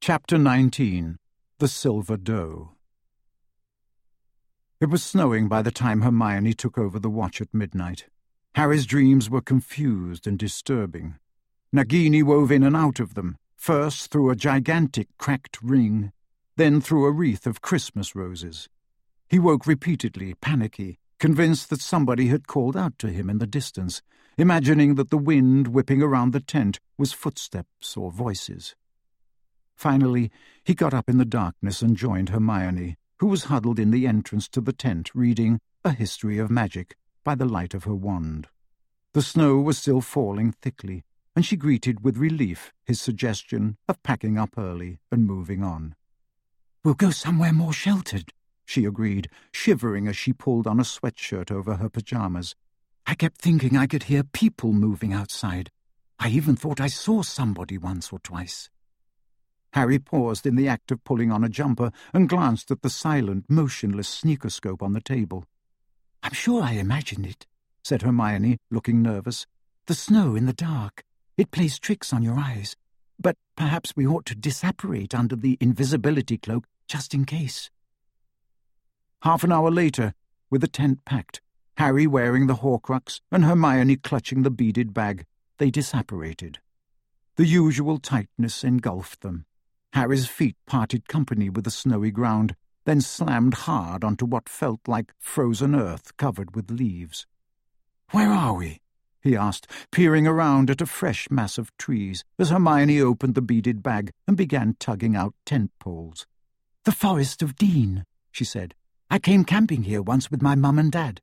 Chapter 19. The Silver Doe. It was snowing by the time Hermione took over the watch at midnight. Harry's dreams were confused and disturbing. Nagini wove in and out of them, first through a gigantic cracked ring, then through a wreath of Christmas roses. He woke repeatedly, panicky, convinced that somebody had called out to him in the distance, imagining that the wind whipping around the tent was footsteps or voices. Finally, he got up in the darkness and joined Hermione, who was huddled in the entrance to the tent reading A History of Magic by the light of her wand. The snow was still falling thickly, and she greeted with relief his suggestion of packing up early and moving on. "We'll go somewhere more sheltered," she agreed, shivering as she pulled on a sweatshirt over her pajamas. "I kept thinking I could hear people moving outside. I even thought I saw somebody once or twice." Harry paused in the act of pulling on a jumper and glanced at the silent, motionless sneakerscope on the table. "I'm sure I imagined it," said Hermione, looking nervous. "The snow in the dark. It plays tricks on your eyes. But perhaps we ought to disapparate under the invisibility cloak, just in case." Half an hour later, with the tent packed, Harry wearing the Horcrux and Hermione clutching the beaded bag, they disapparated. The usual tightness engulfed them. Harry's feet parted company with the snowy ground, then slammed hard onto what felt like frozen earth covered with leaves. "Where are we?" he asked, peering around at a fresh mass of trees as Hermione opened the beaded bag and began tugging out tent poles. "The Forest of Dean," she said. "I came camping here once with my mum and dad."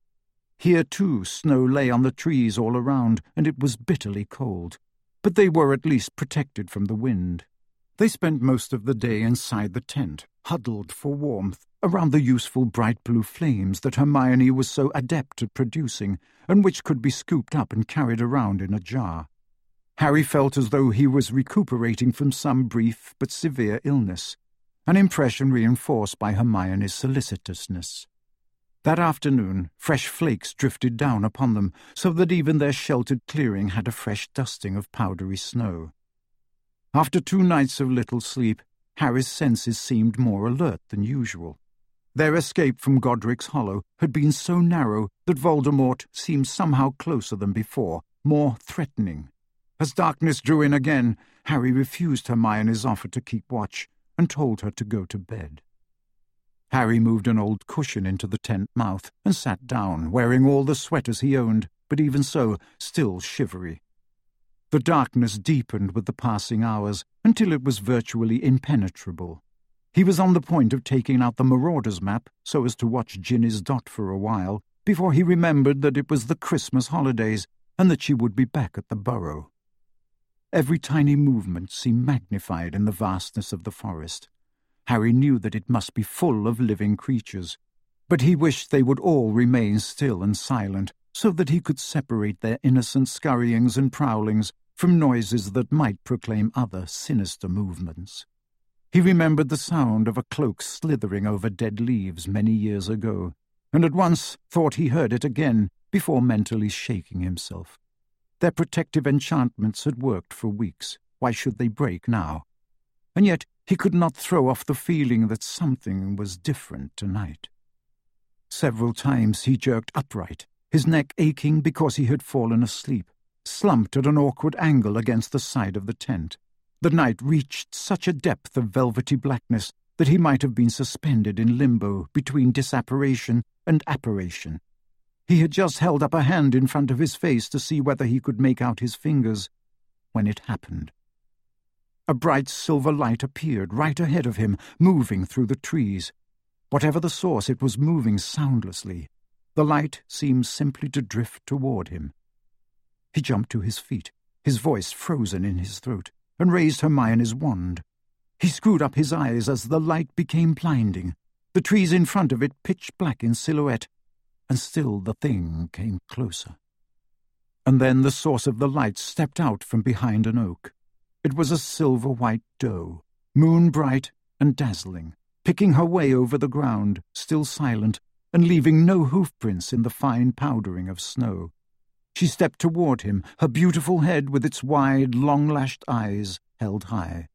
Here, too, snow lay on the trees all around, and it was bitterly cold. But they were at least protected from the wind. They spent most of the day inside the tent, huddled for warmth around the useful bright blue flames that Hermione was so adept at producing, and which could be scooped up and carried around in a jar. Harry felt as though he was recuperating from some brief but severe illness, an impression reinforced by Hermione's solicitousness. That afternoon, fresh flakes drifted down upon them, so that even their sheltered clearing had a fresh dusting of powdery snow. After 2 nights of little sleep, Harry's senses seemed more alert than usual. Their escape from Godric's Hollow had been so narrow that Voldemort seemed somehow closer than before, more threatening. As darkness drew in again, Harry refused Hermione's offer to keep watch and told her to go to bed. Harry moved an old cushion into the tent mouth and sat down, wearing all the sweaters he owned, but even so, still shivery. The darkness deepened with the passing hours until it was virtually impenetrable. He was on the point of taking out the Marauders map so as to watch Ginny's Dot for a while, before he remembered that it was the Christmas holidays and that she would be back at the Burrow. Every tiny movement seemed magnified in the vastness of the forest. Harry knew that it must be full of living creatures, but he wished they would all remain still and silent, so that he could separate their innocent scurryings and prowlings from noises that might proclaim other sinister movements. He remembered the sound of a cloak slithering over dead leaves many years ago, and at once thought he heard it again before mentally shaking himself. Their protective enchantments had worked for weeks. Why should they break now? And yet he could not throw off the feeling that something was different tonight. Several times he jerked upright, his neck aching because he had fallen asleep, slumped at an awkward angle against the side of the tent. The night reached such a depth of velvety blackness that he might have been suspended in limbo between disapparation and apparition. He had just held up a hand in front of his face to see whether he could make out his fingers, when it happened. A bright silver light appeared right ahead of him, moving through the trees. Whatever the source, it was moving soundlessly. The light seemed simply to drift toward him. He jumped to his feet, his voice frozen in his throat, and raised Hermione's wand. He screwed up his eyes as the light became blinding, the trees in front of it pitch black in silhouette, and still the thing came closer. And then the source of the light stepped out from behind an oak. It was a silver-white doe, moon-bright and dazzling, picking her way over the ground, still silent, and leaving no hoofprints in the fine powdering of snow. She stepped toward him, her beautiful head with its wide, long-lashed eyes held high.